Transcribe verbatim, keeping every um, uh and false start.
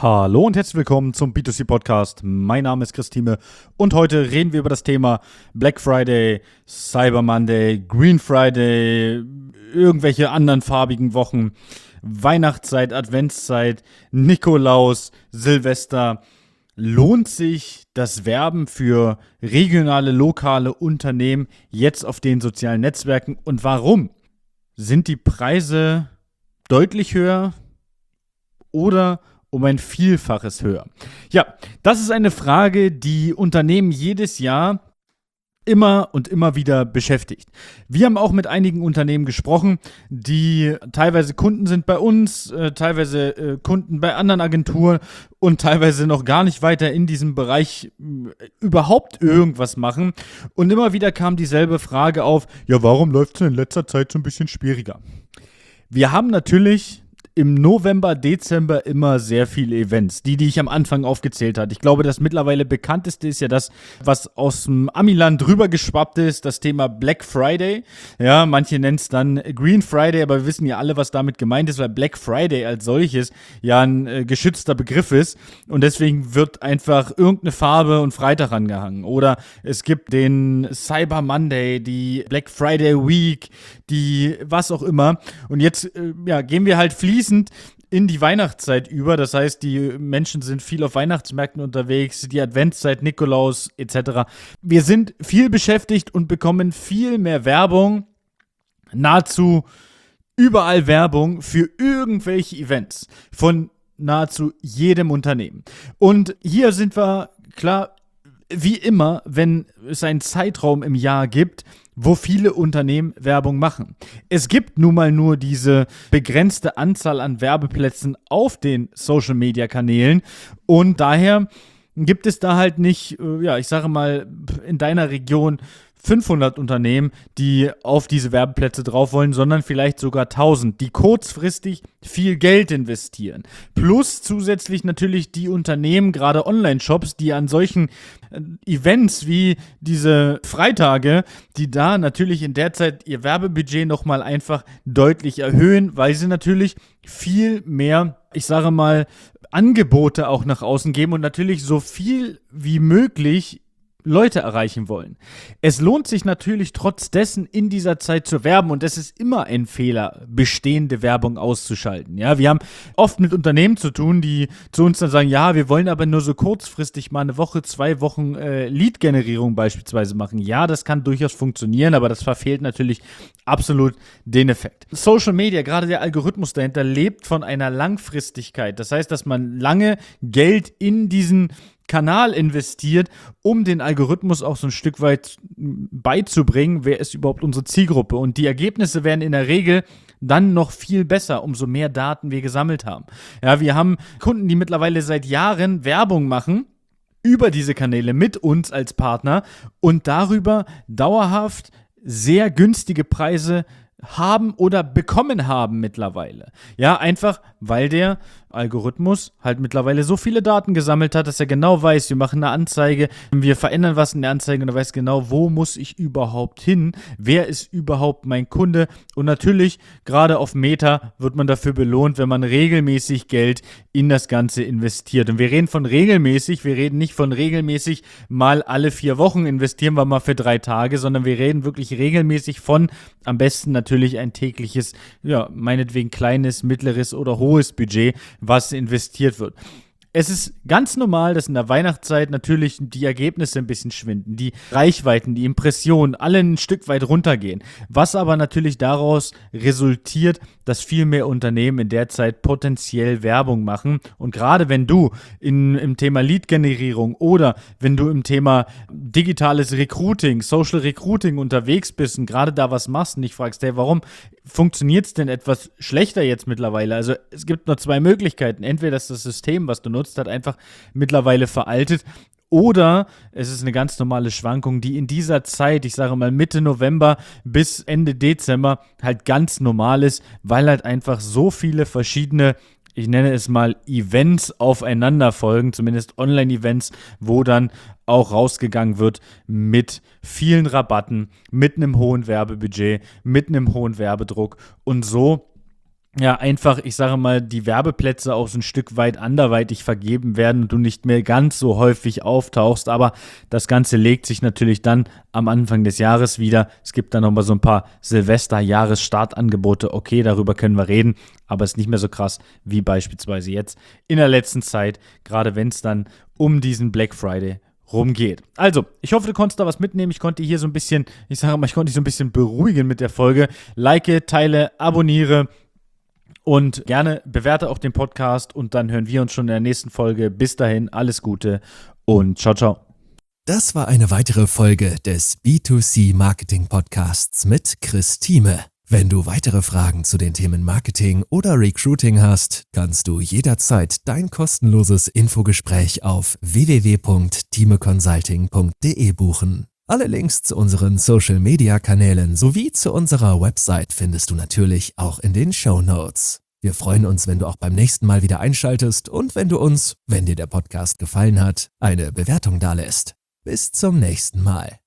Hallo und herzlich willkommen zum B zwei C Podcast. Mein Name ist Christine und heute reden wir über das Thema Black Friday, Cyber Monday, Green Friday, irgendwelche anderen farbigen Wochen, Weihnachtszeit, Adventszeit, Nikolaus, Silvester. Lohnt sich das Werben für regionale, lokale Unternehmen jetzt auf den sozialen Netzwerken und warum? Sind die Preise deutlich höher oder um ein Vielfaches höher? Ja, das ist eine Frage, die Unternehmen jedes Jahr immer und immer wieder beschäftigt. Wir haben auch mit einigen Unternehmen gesprochen, die teilweise Kunden sind bei uns, äh, teilweise äh, Kunden bei anderen Agenturen und teilweise noch gar nicht weiter in diesem Bereich äh, überhaupt irgendwas machen. Und immer wieder kam dieselbe Frage auf, ja, warum läuft es in letzter Zeit so ein bisschen schwieriger? Wir haben natürlich im November, Dezember immer sehr viele Events, die, die ich am Anfang aufgezählt hatte. Ich glaube, das mittlerweile bekannteste ist ja das, was aus dem Amiland rübergeschwappt ist, das Thema Black Friday. Ja, manche nennen es dann Green Friday, aber wir wissen ja alle, was damit gemeint ist, weil Black Friday als solches ja ein äh, geschützter Begriff ist und deswegen wird einfach irgendeine Farbe und Freitag angehangen. Oder es gibt den Cyber Monday, die Black Friday Week, die was auch immer. Und jetzt äh, ja, gehen wir halt fließend in die Weihnachtszeit über. Das heißt, die Menschen sind viel auf Weihnachtsmärkten unterwegs, die Adventszeit, Nikolaus et cetera. Wir sind viel beschäftigt und bekommen viel mehr Werbung, nahezu überall Werbung für irgendwelche Events von nahezu jedem Unternehmen. Und hier sind wir, klar, wie immer, wenn es einen Zeitraum im Jahr gibt, wo viele Unternehmen Werbung machen. Es gibt nun mal nur diese begrenzte Anzahl an Werbeplätzen auf den Social-Media-Kanälen und daher gibt es da halt nicht, ja, ich sage mal, in deiner Region fünfhundert Unternehmen, die auf diese Werbeplätze drauf wollen, sondern vielleicht sogar tausend, die kurzfristig viel Geld investieren. Plus zusätzlich natürlich die Unternehmen, gerade Online-Shops, die an solchen äh, Events wie diese Freitage, die da natürlich in der Zeit ihr Werbebudget nochmal einfach deutlich erhöhen, weil sie natürlich viel mehr, ich sage mal, Angebote auch nach außen geben und natürlich so viel wie möglich Leute erreichen wollen. Es lohnt sich natürlich trotz dessen in dieser Zeit zu werben und es ist immer ein Fehler, bestehende Werbung auszuschalten. Ja, wir haben oft mit Unternehmen zu tun, die zu uns dann sagen, ja, wir wollen aber nur so kurzfristig mal eine Woche, zwei Wochen äh, Lead-Generierung beispielsweise machen. Ja, das kann durchaus funktionieren, aber das verfehlt natürlich absolut den Effekt. Social Media, gerade der Algorithmus dahinter, lebt von einer Langfristigkeit. Das heißt, dass man lange Geld in diesen Kanal investiert, um den Algorithmus auch so ein Stück weit beizubringen, wer ist überhaupt unsere Zielgruppe. Und die Ergebnisse werden in der Regel dann noch viel besser, umso mehr Daten wir gesammelt haben. Ja, wir haben Kunden, die mittlerweile seit Jahren Werbung machen über diese Kanäle mit uns als Partner und darüber dauerhaft sehr günstige Preise haben oder bekommen haben mittlerweile. Ja, einfach, weil der Algorithmus halt mittlerweile so viele Daten gesammelt hat, dass er genau weiß, wir machen eine Anzeige, wir verändern was in der Anzeige und er weiß genau, wo muss ich überhaupt hin, wer ist überhaupt mein Kunde und natürlich, gerade auf Meta wird man dafür belohnt, wenn man regelmäßig Geld in das Ganze investiert. Und wir reden von regelmäßig, wir reden nicht von regelmäßig mal alle vier Wochen investieren wir mal für drei Tage, sondern wir reden wirklich regelmäßig von am besten natürlich ein tägliches, ja, meinetwegen kleines, mittleres oder hohes Budget, was investiert wird. Es ist ganz normal, dass in der Weihnachtszeit natürlich die Ergebnisse ein bisschen schwinden, die Reichweiten, die Impressionen alle ein Stück weit runtergehen, was aber natürlich daraus resultiert, dass viel mehr Unternehmen in der Zeit potenziell Werbung machen und gerade wenn du in, im Thema Lead-Generierung oder wenn du im Thema digitales Recruiting, Social Recruiting unterwegs bist und gerade da was machst und dich fragst, hey, warum funktioniert es denn etwas schlechter jetzt mittlerweile? Also es gibt nur zwei Möglichkeiten, entweder ist das System, was du nutzt, hat einfach mittlerweile veraltet oder es ist eine ganz normale Schwankung, die in dieser Zeit, ich sage mal Mitte November bis Ende Dezember halt ganz normal ist, weil halt einfach so viele verschiedene, ich nenne es mal Events aufeinander folgen, zumindest Online-Events, wo dann auch rausgegangen wird mit vielen Rabatten, mit einem hohen Werbebudget, mit einem hohen Werbedruck und so ja, einfach, ich sage mal, die Werbeplätze auch so ein Stück weit anderweitig vergeben werden und du nicht mehr ganz so häufig auftauchst. Aber das Ganze legt sich natürlich dann am Anfang des Jahres wieder. Es gibt dann nochmal so ein paar Silvester-Jahresstartangebote. Okay, darüber können wir reden, aber es ist nicht mehr so krass wie beispielsweise jetzt in der letzten Zeit, gerade wenn es dann um diesen Black Friday rumgeht. Also, ich hoffe, du konntest da was mitnehmen. Ich konnte hier so ein bisschen, ich sage mal, ich konnte dich so ein bisschen beruhigen mit der Folge. Like, teile, abonniere. Und gerne bewerte auch den Podcast und dann hören wir uns schon in der nächsten Folge. Bis dahin, alles Gute und ciao, ciao. Das war eine weitere Folge des B zwei C Marketing Podcasts mit Chris Thieme. Wenn du weitere Fragen zu den Themen Marketing oder Recruiting hast, kannst du jederzeit dein kostenloses Infogespräch auf w w w punkt thieme consulting punkt d e buchen. Alle Links zu unseren Social-Media-Kanälen sowie zu unserer Website findest du natürlich auch in den Shownotes. Wir freuen uns, wenn du auch beim nächsten Mal wieder einschaltest und wenn du uns, wenn dir der Podcast gefallen hat, eine Bewertung dalässt. Bis zum nächsten Mal.